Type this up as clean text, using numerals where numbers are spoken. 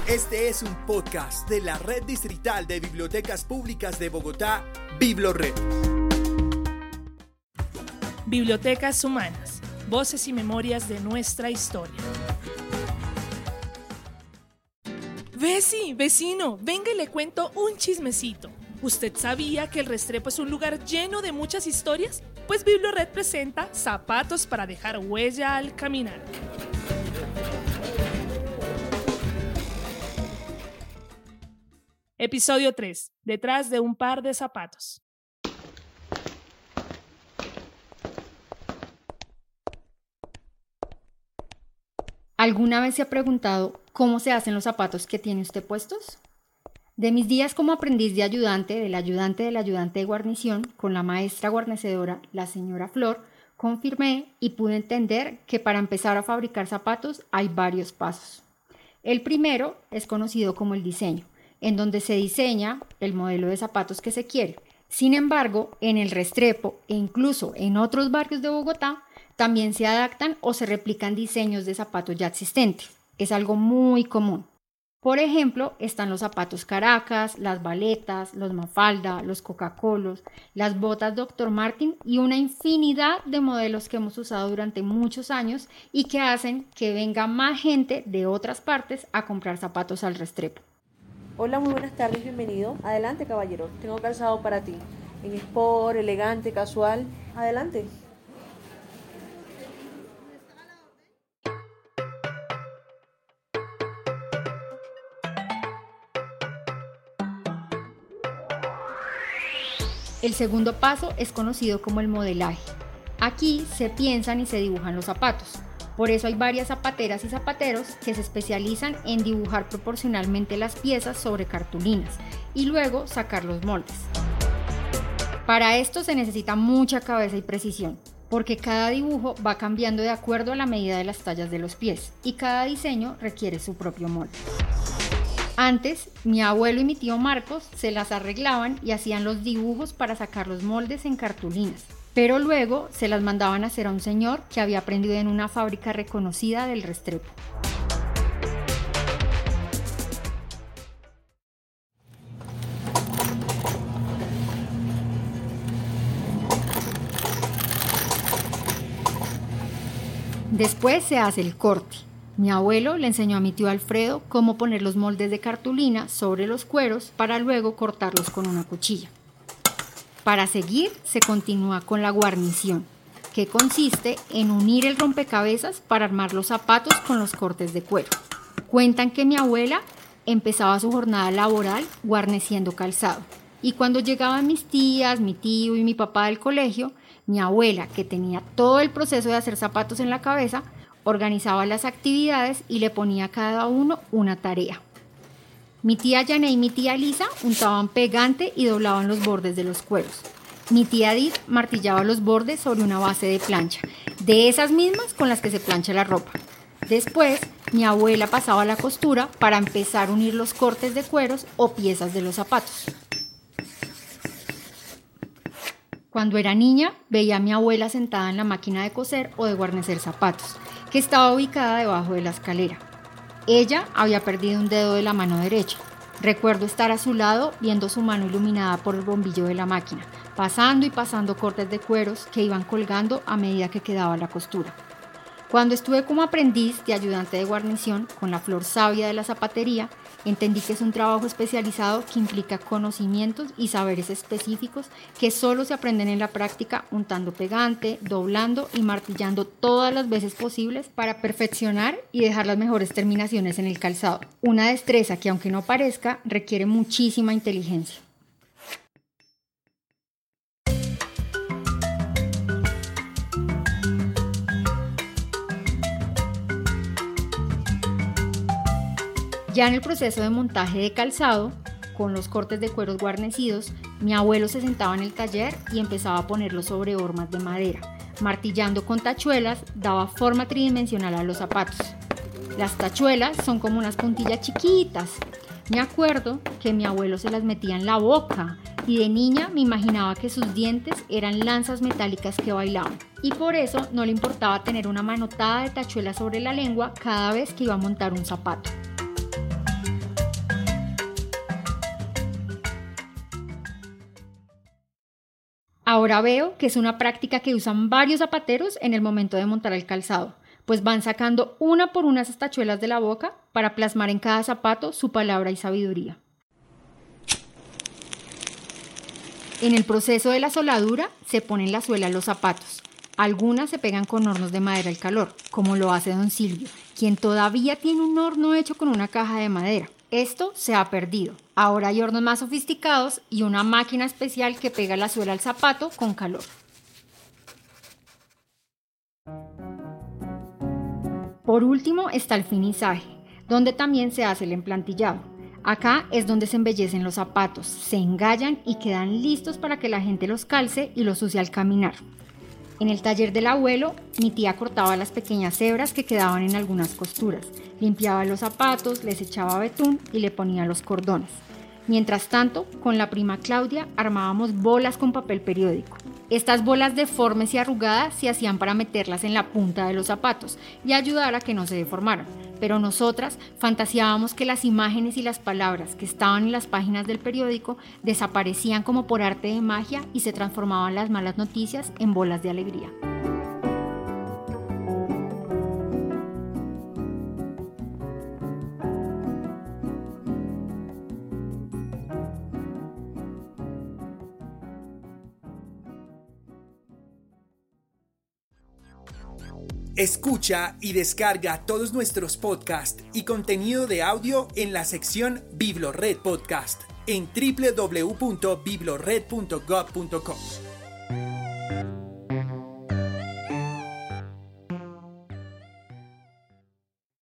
Este es un podcast de la Red Distrital de Bibliotecas Públicas de Bogotá, BibloRed. Bibliotecas Humanas, voces y memorias de nuestra historia. Vecino, venga y le cuento un chismecito. ¿Usted sabía que el Restrepo es un lugar lleno de muchas historias? Pues BibloRed presenta Zapatos para dejar huella al caminar. Episodio 3. Detrás de un par de zapatos. ¿Alguna vez se ha preguntado cómo se hacen los zapatos que tiene usted puestos? De mis días como aprendiz de ayudante, del ayudante de guarnición, con la maestra guarnecedora, la señora Flor, confirmé y pude entender que para empezar a fabricar zapatos hay varios pasos. El primero es conocido como el diseño, en donde se diseña el modelo de zapatos que se quiere. Sin embargo, en el Restrepo e incluso en otros barrios de Bogotá, también se adaptan o se replican diseños de zapatos ya existentes. Es algo muy común. Por ejemplo, están los zapatos Caracas, las baletas, los Mafalda, los Coca-Colos, las botas Dr. Martin y una infinidad de modelos que hemos usado durante muchos años y que hacen que venga más gente de otras partes a comprar zapatos al Restrepo. Hola, muy buenas tardes, bienvenido. Adelante, caballero, tengo calzado para ti. En sport, elegante, casual. Adelante. El segundo paso es conocido como el modelaje. Aquí se piensan y se dibujan los zapatos. Por eso hay varias zapateras y zapateros que se especializan en dibujar proporcionalmente las piezas sobre cartulinas y luego sacar los moldes. Para esto se necesita mucha cabeza y precisión, porque cada dibujo va cambiando de acuerdo a la medida de las tallas de los pies y cada diseño requiere su propio molde. Antes, mi abuelo y mi tío Marcos se las arreglaban y hacían los dibujos para sacar los moldes en cartulinas, pero luego se las mandaban a hacer a un señor que había aprendido en una fábrica reconocida del Restrepo. Después se hace el corte. Mi abuelo le enseñó a mi tío Alfredo cómo poner los moldes de cartulina sobre los cueros para luego cortarlos con una cuchilla. Para seguir, se continúa con la guarnición, que consiste en unir el rompecabezas para armar los zapatos con los cortes de cuero. Cuentan que mi abuela empezaba su jornada laboral guarneciendo calzado, y cuando llegaban mis tías, mi tío y mi papá del colegio, mi abuela, que tenía todo el proceso de hacer zapatos en la cabeza, organizaba las actividades y le ponía a cada uno una tarea. Mi tía Yané y mi tía Lisa untaban pegante y doblaban los bordes de los cueros. Mi tía Edith martillaba los bordes sobre una base de plancha, de esas mismas con las que se plancha la ropa. Después, mi abuela pasaba la costura para empezar a unir los cortes de cueros o piezas de los zapatos. Cuando era niña, veía a mi abuela sentada en la máquina de coser o de guarnecer zapatos, que estaba ubicada debajo de la escalera. Ella había perdido un dedo de la mano derecha. Recuerdo estar a su lado viendo su mano iluminada por el bombillo de la máquina, pasando y pasando cortes de cueros que iban colgando a medida que quedaba la costura. Cuando estuve como aprendiz de ayudante de guarnición con la flor sabia de la zapatería, entendí que es un trabajo especializado que implica conocimientos y saberes específicos que solo se aprenden en la práctica untando pegante, doblando y martillando todas las veces posibles para perfeccionar y dejar las mejores terminaciones en el calzado. Una destreza que, aunque no parezca, requiere muchísima inteligencia. Ya en el proceso de montaje de calzado, con los cortes de cueros guarnecidos, mi abuelo se sentaba en el taller y empezaba a ponerlos sobre hormas de madera. Martillando con tachuelas, daba forma tridimensional a los zapatos. Las tachuelas son como unas puntillas chiquitas. Me acuerdo que mi abuelo se las metía en la boca y de niña me imaginaba que sus dientes eran lanzas metálicas que bailaban. Y por eso no le importaba tener una manotada de tachuelas sobre la lengua cada vez que iba a montar un zapato. Ahora veo que es una práctica que usan varios zapateros en el momento de montar el calzado, pues van sacando una por una esas tachuelas de la boca para plasmar en cada zapato su palabra y sabiduría. En el proceso de la soldadura se ponen la suela a los zapatos. Algunas se pegan con hornos de madera al calor, como lo hace don Silvio, quien todavía tiene un horno hecho con una caja de madera. Esto se ha perdido. Ahora hay hornos más sofisticados y una máquina especial que pega la suela al zapato con calor. Por último está el finisaje, donde también se hace el emplantillado. Acá es donde se embellecen los zapatos, se engallan y quedan listos para que la gente los calce y los use al caminar. En el taller del abuelo, mi tía cortaba las pequeñas hebras que quedaban en algunas costuras, limpiaba los zapatos, les echaba betún y le ponía los cordones. Mientras tanto, con la prima Claudia armábamos bolas con papel periódico. Estas bolas deformes y arrugadas se hacían para meterlas en la punta de los zapatos y ayudar a que no se deformaran. Pero nosotras fantaseábamos que las imágenes y las palabras que estaban en las páginas del periódico desaparecían como por arte de magia y se transformaban las malas noticias en bolas de alegría. Escucha y descarga todos nuestros podcasts y contenido de audio en la sección Biblored Podcast en www.biblored.gov.co.